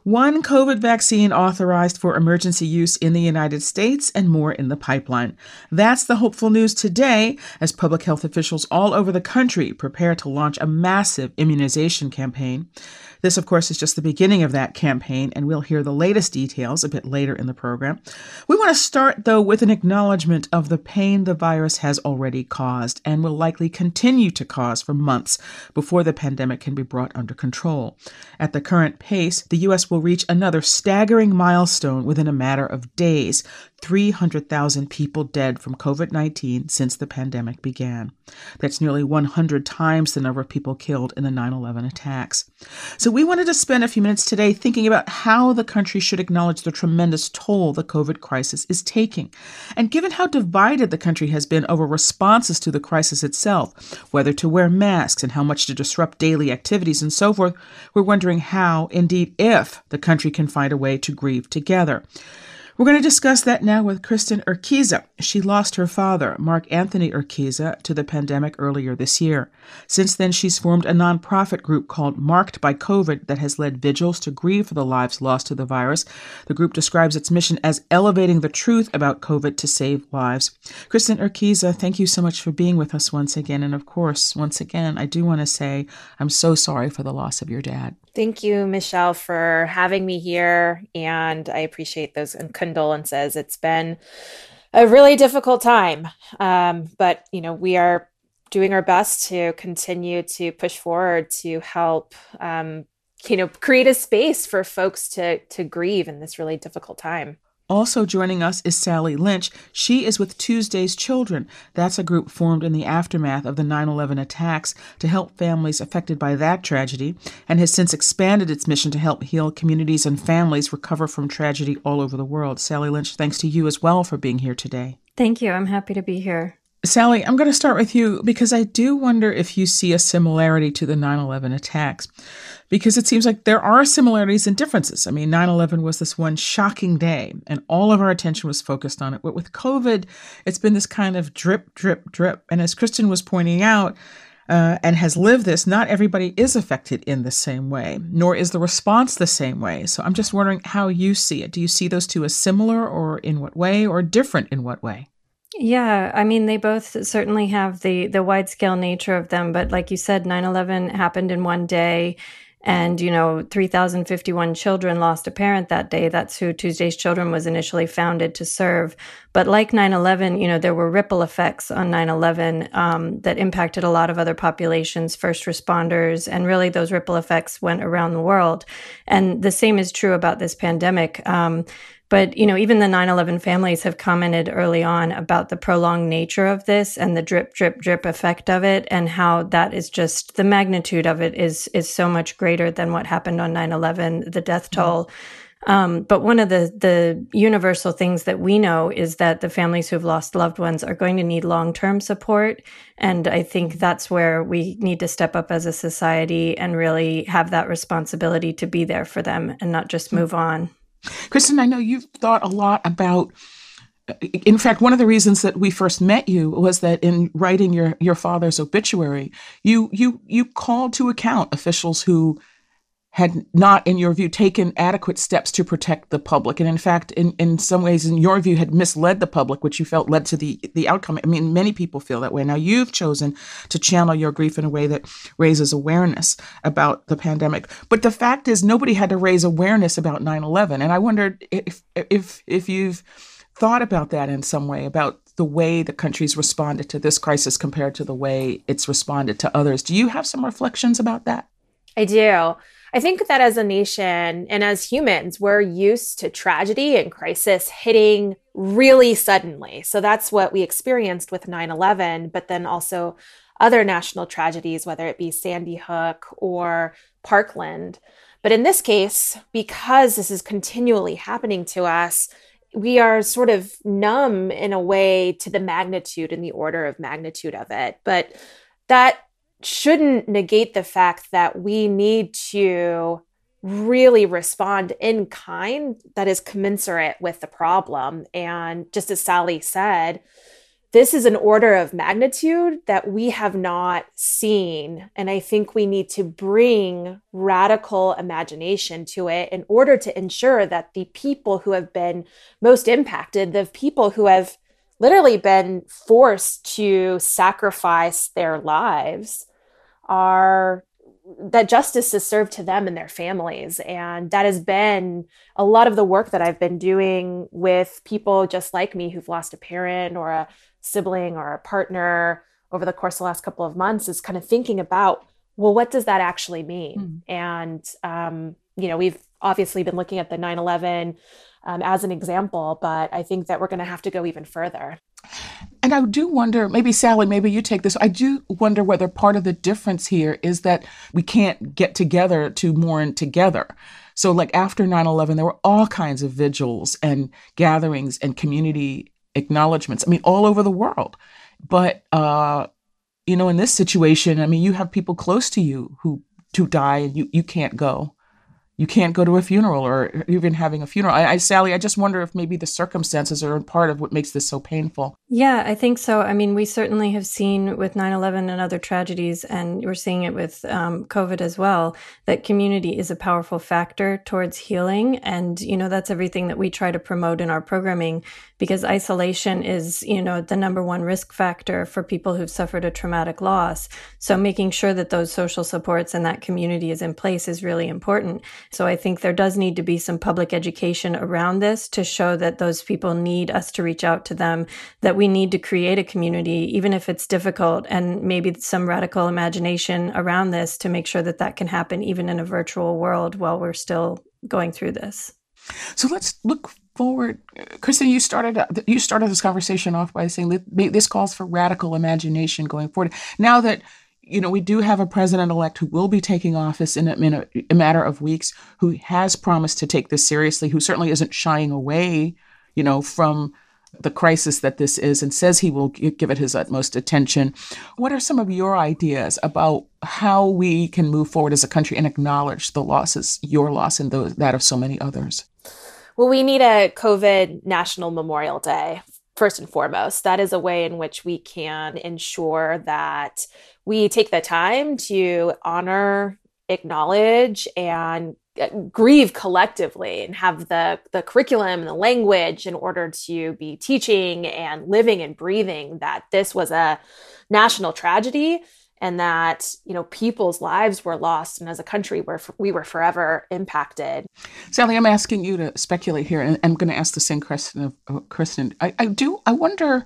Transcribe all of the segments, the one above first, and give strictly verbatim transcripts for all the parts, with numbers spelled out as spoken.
One COVID vaccine authorized for emergency use in the United States and more in the pipeline. That's the hopeful news today as public health officials all over the country prepare to launch a massive immunization campaign. This, of course, is just the beginning of that campaign, and we'll hear the latest details a bit later in the program. We want to start, though, with an acknowledgement of the pain the virus has already caused and will likely continue to cause for months before the pandemic can be brought under control. At the current pace, the U S will reach another staggering milestone within a matter of days. three hundred thousand people dead from COVID nineteen since the pandemic began. That's nearly one hundred times the number of people killed in the nine eleven attacks. So we wanted to spend a few minutes today thinking about how the country should acknowledge the tremendous toll the COVID crisis is taking. And given how divided the country has been over responses to the crisis itself, whether to wear masks and how much to disrupt daily activities and so forth, we're wondering how, indeed if, the country can find a way to grieve together. We're going to discuss that now with Kristen Urquiza. She lost her father, Mark Anthony Urquiza, to the pandemic earlier this year. Since then, she's formed a nonprofit group called Marked by COVID that has led vigils to grieve for the lives lost to the virus. The group describes its mission as elevating the truth about COVID to save lives. Kristen Urquiza, thank you so much for being with us once again. And of course, once again, I do want to say I'm so sorry for the loss of your dad. Thank you, Michelle, for having me here, and I appreciate those condolences. It's been a really difficult time, um, but you know we are doing our best to continue to push forward to help, um, you know, create a space for folks to to grieve in this really difficult time. Also joining us is Sally Lynch. She is with Tuesday's Children. That's a group formed in the aftermath of the nine eleven attacks to help families affected by that tragedy, and has since expanded its mission to help heal communities and families recover from tragedy all over the world. Sally Lynch, thanks to you as well for being here today. Thank you. I'm happy to be here. Sally, I'm going to start with you because I do wonder if you see a similarity to the nine eleven attacks, because it seems like there are similarities and differences. I mean, nine eleven was this one shocking day, and all of our attention was focused on it. But with COVID, it's been this kind of drip, drip, drip. And as Kristen was pointing out, uh, and has lived this, not everybody is affected in the same way, nor is the response the same way. So I'm just wondering how you see it. Do you see those two as similar, or in what way, or different in what way? Yeah, I mean, they both certainly have the the wide scale nature of them. But like you said, nine eleven happened in one day. And, you know, three thousand fifty-one children lost a parent that day. That's who Tuesday's Children was initially founded to serve. But like nine eleven, you know, there were ripple effects on nine eleven um, that impacted a lot of other populations, first responders, and really those ripple effects went around the world. And the same is true about this pandemic. Um, But, you know, even the nine eleven families have commented early on about the prolonged nature of this and the drip, drip, drip effect of it, and how that is just the magnitude of it is is so much greater than what happened on nine eleven, the death toll. Mm-hmm. Um, but one of the, the universal things that we know is that the families who've lost loved ones are going to need long-term support. And I think that's where we need to step up as a society and really have that responsibility to be there for them and not just move on. Kristen, I know you've thought a lot about, in fact, one of the reasons that we first met you was that in writing your, your father's obituary, you you you called to account officials who had not, in your view, taken adequate steps to protect the public. And in fact, in, in some ways, in your view, had misled the public, which you felt led to the, the outcome. I mean, many people feel that way. Now, you've chosen to channel your grief in a way that raises awareness about the pandemic. But the fact is, nobody had to raise awareness about nine eleven. And I wondered if if if you've thought about that in some way, about the way the country's responded to this crisis compared to the way it's responded to others. Do you have some reflections about that? I do. I think that as a nation and as humans, we're used to tragedy and crisis hitting really suddenly. So that's what we experienced with nine eleven, but then also other national tragedies, whether it be Sandy Hook or Parkland. But in this case, because this is continually happening to us, we are sort of numb in a way to the magnitude and the order of magnitude of it. But that shouldn't negate the fact that we need to really respond in kind that is commensurate with the problem. And just as Sally said, this is an order of magnitude that we have not seen. And I think we need to bring radical imagination to it in order to ensure that the people who have been most impacted, the people who have literally been forced to sacrifice their lives, are that justice is served to them and their families. And that has been a lot of the work that I've been doing with people just like me who've lost a parent or a sibling or a partner over the course of the last couple of months, is kind of thinking about, well, what does that actually mean? Mm. And, um, you know, we've obviously been looking at the nine eleven um, as an example, but I think that we're going to have to go even further. And I do wonder, maybe Sally, maybe you take this. I do wonder whether part of the difference here is that we can't get together to mourn together. So like after nine eleven, there were all kinds of vigils and gatherings and community acknowledgments. I mean, all over the world. But, uh, you know, in this situation, I mean, you have people close to you who, who die and you, you can't go. You can't go to a funeral or even having a funeral. I, I, Sally, I just wonder if maybe the circumstances are part of what makes this so painful. Yeah, I think so. I mean, we certainly have seen with nine eleven and other tragedies, and we're seeing it with um, COVID as well, that community is a powerful factor towards healing. And, you know, that's everything that we try to promote in our programming, because isolation is, you know, the number one risk factor for people who've suffered a traumatic loss. So making sure that those social supports and that community is in place is really important. So I think there does need to be some public education around this to show that those people need us to reach out to them, that we need to create a community, even if it's difficult, and maybe some radical imagination around this to make sure that that can happen even in a virtual world while we're still going through this. So let's look forward. Kristen, you started you started this conversation off by saying that this calls for radical imagination going forward. Now that you know, we do have a president-elect who will be taking office in, a, in a, a matter of weeks, who has promised to take this seriously, who certainly isn't shying away, you know, from the crisis that this is, and says he will give it his utmost attention. What are some of your ideas about how we can move forward as a country and acknowledge the losses, your loss and those, that of so many others? Well, we need a COVID National Memorial Day. First and foremost, that is a way in which we can ensure that we take the time to honor, acknowledge, and grieve collectively, and have the, the curriculum and the language in order to be teaching and living and breathing that this was a national tragedy, and that, you know, people's lives were lost, and as a country we're, we were forever impacted. Sally, I'm asking you to speculate here, and I'm going to ask the same question of uh, Kristen. I, I do, I wonder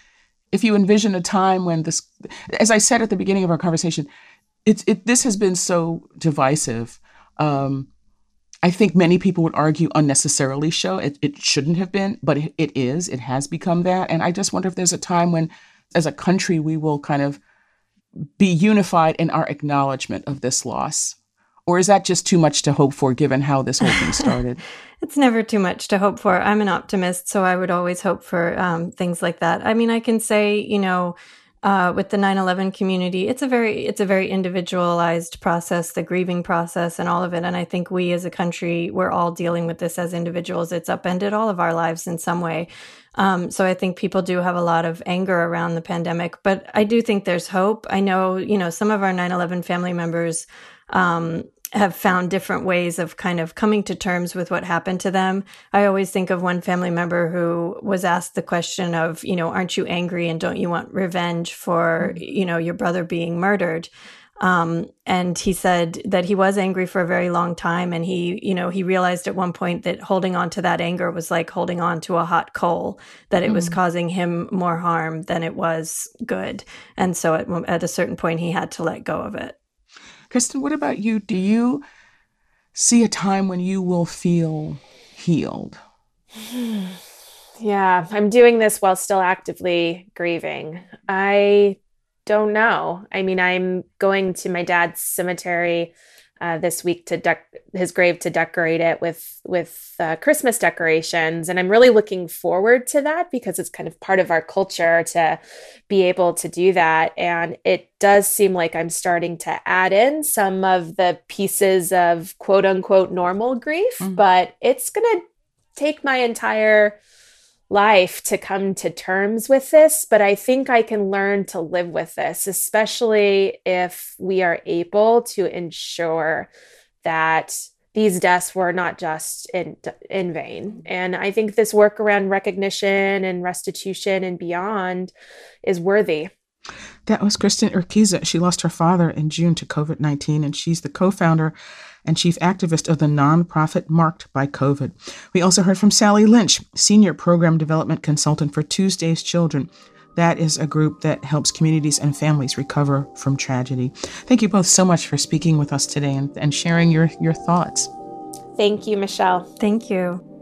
if you envision a time when this, as I said at the beginning of our conversation, it's it, this has been so divisive. Um, I think many people would argue unnecessarily so. It, it shouldn't have been, but it, it is. It has become that. And I just wonder if there's a time when, as a country, we will kind of be unified in our acknowledgement of this loss? Or is that just too much to hope for, given how this whole thing started? It's never too much to hope for. I'm an optimist, so I would always hope for um, things like that. I mean, I can say, you know, uh, with the nine eleven community, it's a very, it's a very individualized process, the grieving process and all of it. And I think we as a country, we're all dealing with this as individuals. It's upended all of our lives in some way. Um, so I think people do have a lot of anger around the pandemic, but I do think there's hope. I know, you know, some of our nine eleven family members um, have found different ways of kind of coming to terms with what happened to them. I always think of one family member who was asked the question of, you know, aren't you angry and don't you want revenge for, you know, your brother being murdered? Um, and he said that he was angry for a very long time. And he, you know, he realized at one point that holding on to that anger was like holding on to a hot coal, that it mm. was causing him more harm than it was good. And so at, at a certain point, he had to let go of it. Kristen, what about you? Do you see a time when you will feel healed? Yeah, I'm doing this while still actively grieving. I don't know. I mean, I'm going to my dad's cemetery uh, this week to dec- his grave to decorate it with with uh, Christmas decorations, and I'm really looking forward to that because it's kind of part of our culture to be able to do that. And it does seem like I'm starting to add in some of the pieces of quote unquote normal grief, mm. but it's going to take my entire life to come to terms with this, but I think I can learn to live with this, especially if we are able to ensure that these deaths were not just in in vain. And I think this work around recognition and restitution and beyond is worthy. That was Kristen Urquiza. She lost her father in June to COVID nineteen, and she's the co-founder and chief activist of the nonprofit Marked by COVID. We also heard from Sally Lynch, senior program development consultant for Tuesday's Children. That is a group that helps communities and families recover from tragedy. Thank you both so much for speaking with us today and, and sharing your, your thoughts. Thank you, Michelle. Thank you.